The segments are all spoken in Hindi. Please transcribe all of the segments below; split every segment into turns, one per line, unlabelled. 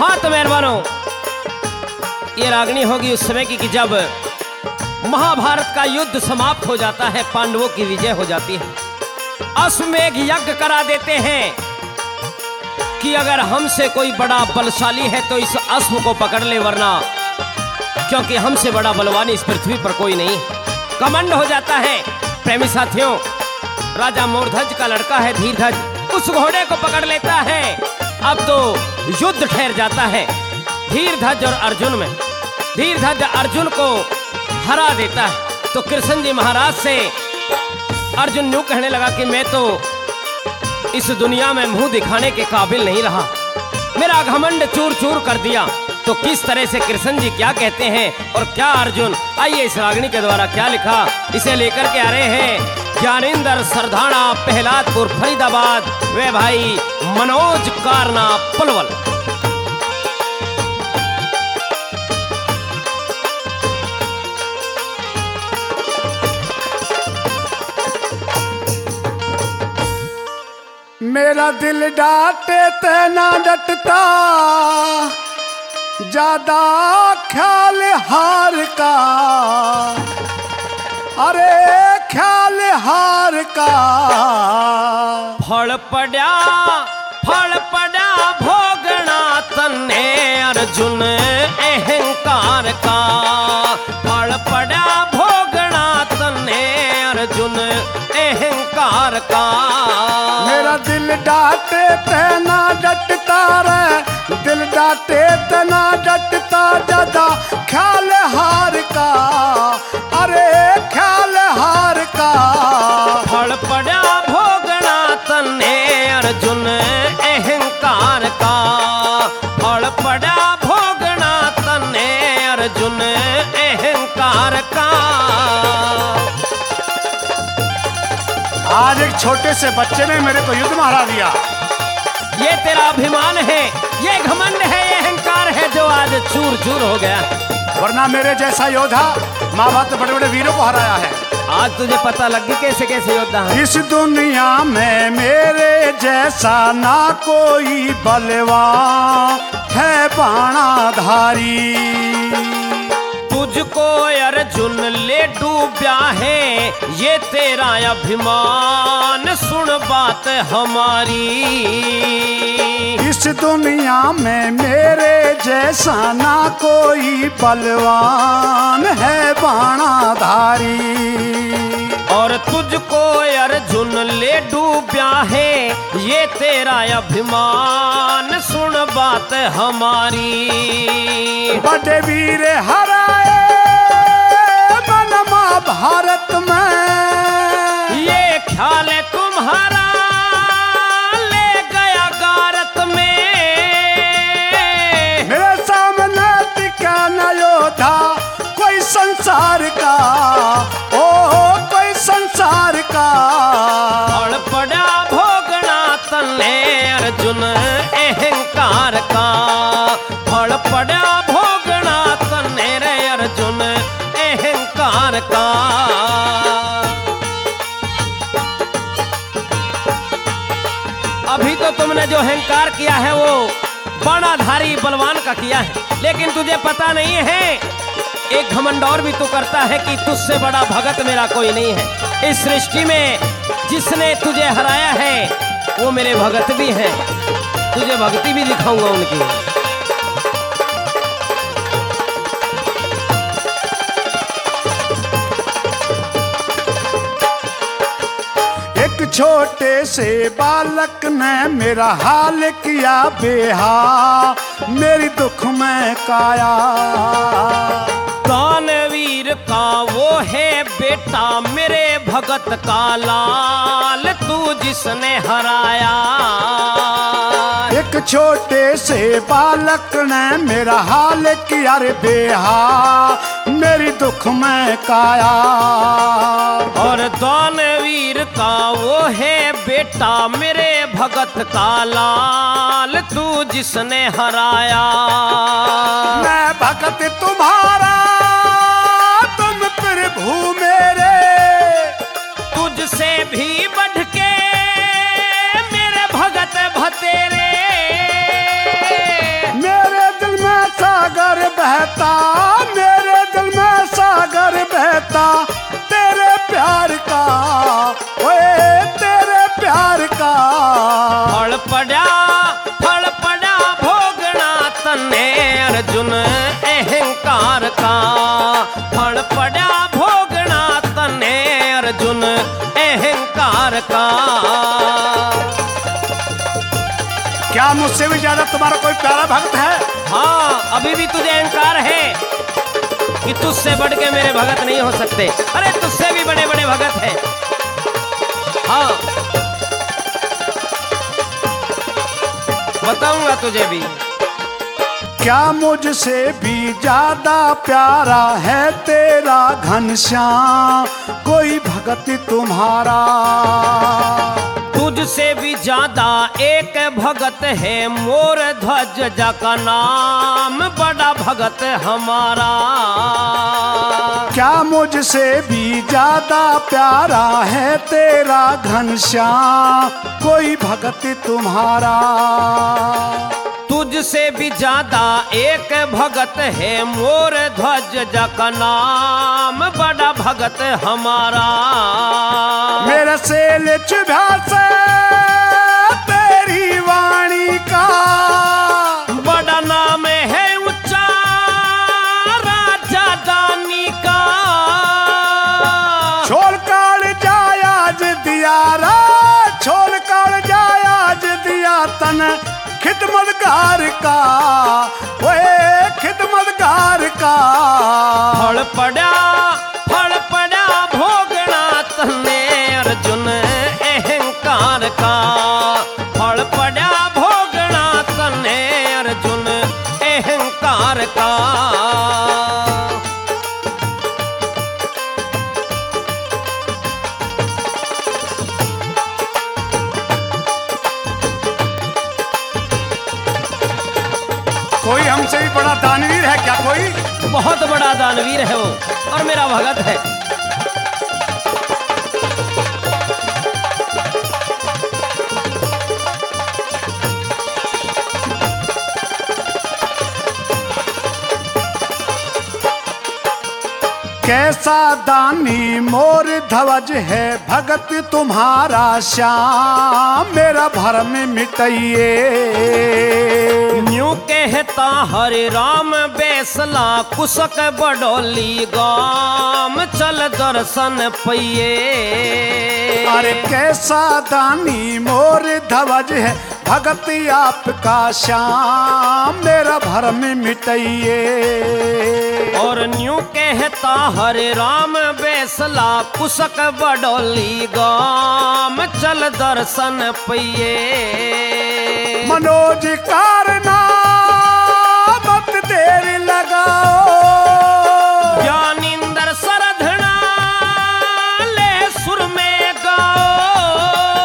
हाँ तो मेहरबानों, ये रागनी होगी उस समय की कि जब महाभारत का युद्ध समाप्त हो जाता है, पांडवों की विजय हो जाती है। अश्वमेध यज्ञ करा देते हैं कि अगर हमसे कोई बड़ा बलशाली है तो इस अश्व को पकड़ ले, वरना क्योंकि हमसे बड़ा बलवान इस पृथ्वी पर कोई नहीं। कमंड हो जाता है। प्रेमी साथियों, राजा मोरध्वज का लड़का है धीरध्वज, उस घोड़े को पकड़ लेता है। अब तो युद्ध ठहर जाता है धीरध्वज और अर्जुन में। धीरध्वज अर्जुन को हरा देता है तो कृष्ण जी महाराज से अर्जुन यूं कहने लगा कि मैं तो इस दुनिया में मुंह दिखाने के काबिल नहीं रहा, मेरा घमंड चूर चूर कर दिया। तो किस तरह से कृष्ण जी क्या कहते हैं और क्या अर्जुन, आइए इस रागनी के द्वारा क्या लिखा इसे लेकर के आ रहे हैं ज्ञानेंद्र सरधाना, प्रहलादपुर, फरीदाबाद, वे भाई मनोज कारना पलवल।
मेरा दिल डांटे तेना डटता, ज्यादा ख्याल हार का, अरे ख्याल हार का।
फल पड़ा भोगना तन्ने अर्जुन अहंकार का, फल पड़ा भोगना तन्ने अर्जुन अहंकार का।
मेरा दिल डांटे तेना डटता रे, दिल डांटे तेना डटता, ज्यादा ख्याल हार का, अरे ख्याल हार का।
फल पड़ा भोगना तन्ने अर्जुन अहंकार का, फल पड़ा भोगना तन्ने अर्जुन अहंकार का।
आज एक छोटे से बच्चे ने मेरे को युद्ध में हरा दिया।
ये तेरा अभिमान है, ये घमंड है, ये अहंकार है जो आज चूर चूर हो गया।
वरना मेरे जैसा योद्धा माँ बाप बड़े बड़े वीरों को हराया है।
आज तुझे पता लग गई कैसे कैसे योद्धा है।
इस दुनिया में मेरे जैसा ना कोई बलवान है बाणाधारी।
तुझको अर्जुन ले डूबा है ये तेरा अभिमान, सुन बात हमारी।
इस दुनिया में मेरे जैसा ना कोई बलवान है बाणाधारी।
और तुझको अर्जुन ले डूबा है ये तेरा अभिमान, सुन बात हमारी।
बड़े वीर हराए मन महाभारत में,
ये ख्याल है तुम्हारा ले गया गारत में।
मेरे सामने टिका न योद्धा कोई संसार का, ओ कोई संसार का।
और पड़ा भोगना तन्ने अर्जुन अहंकार का, फल पड़ा भोगना तन्ने रे अर्जुन अहंकार का। अभी तो तुमने जो अहंकार किया है वो बाणाधारी बलवान का किया है, लेकिन तुझे पता नहीं है एक घमंड और भी तो करता है कि तुझसे बड़ा भगत मेरा कोई नहीं है। इस सृष्टि में जिसने तुझे हराया है वो मेरे भगत भी हैं, तुझे भक्ति भी दिखाऊंगा उनकी।
एक छोटे से बालक ने मेरा हाल किया बेहाल, मेरी दुख में काया।
दानवीर का वो है बेटा मेरे भगत का लाल, तू जिसने हराया।
एक छोटे से बालक ने मेरा हाल किया रे बेहाल, मेरी दुख में काया।
और दानवीर का वो है बेटा मेरे भगत का लाल, तू जिसने हराया।
मैं भगत तुम्हारा तुम प्रभु मेरे,
तुझसे भी बढ़ के मेरे भगत भतेरे।
मेरे
का।
क्या मुझसे भी ज्यादा तुम्हारा कोई प्यारा भक्त है?
हाँ, अभी भी तुझे अहंकार है कि तुझसे बढ़ के मेरे भगत नहीं हो सकते। अरे तुझसे भी बड़े बड़े भगत हैं। हाँ, बताऊंगा तुझे भी।
क्या मुझसे भी ज्यादा प्यारा है तेरा घनश्याम कोई भगत तुम्हारा?
तुझसे भी ज्यादा एक भगत है मोर ध्वज जका नाम बड़ा भगत हमारा।
क्या मुझसे भी ज्यादा प्यारा है तेरा घनश्याम कोई भगत तुम्हारा?
तुझसे भी ज्यादा एक भगत है मोर ध्वज जका नाम बड़ा भगत हमारा।
मेरे सेल चुभ्यास तेरी वाणी का
बड़ा नाम है ऊंचा राजा दानी का।
छोड़ कर जायाज दिया रा छोड़ कर जायाज दिया तन खिदमतगार का ओए खिदमतगार का।
फल पड़ा भोगना तने अर्जुन अहंकार का। फल पड़ा भोगना तने अर्जुन अहंकार का।
कोई हमसे भी बड़ा दानवीर है क्या? कोई
बहुत बड़ा दानवीर है वो और मेरा भगत है।
कैसा दानी मोर ध्वज है भगत तुम्हारा श्याम मेरा भरम मिटाइए।
न्यू कहता हरे राम बेसला कुशक बडोली गाम चल दर्शन पइये।
अरे कैसा दानी मोर ध्वज है भगत आपका श्याम मेरा भरम मिटाइए।
और न्यू कहता हरे राम बेसला कुशक बडोली गाम चल दर्शन पइये।
मनोज कारना मत देर लगाओ
ज्ञानिंदर सरधना ले सुर में गाओ।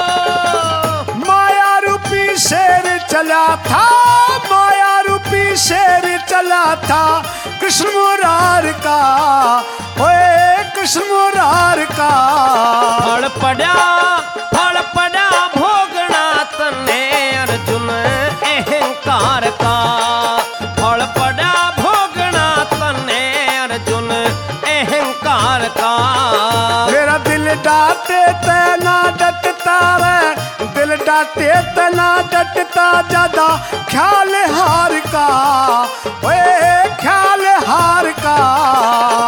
माया रूपी शेर चला था माया रूपी शेर चला था कृष्ण मुरार का ओए कृष्ण मुरार का।
फल पड़ा भोगना तने अर्जुन अहंकार का। फल पड़ा भोगना तने अर्जुन अहंकार का।
मेरा दिल डांटे तना डटता रे दिल डांटे तना डटता ज्यादा ख्याल हार का ओए ख्याल हार का।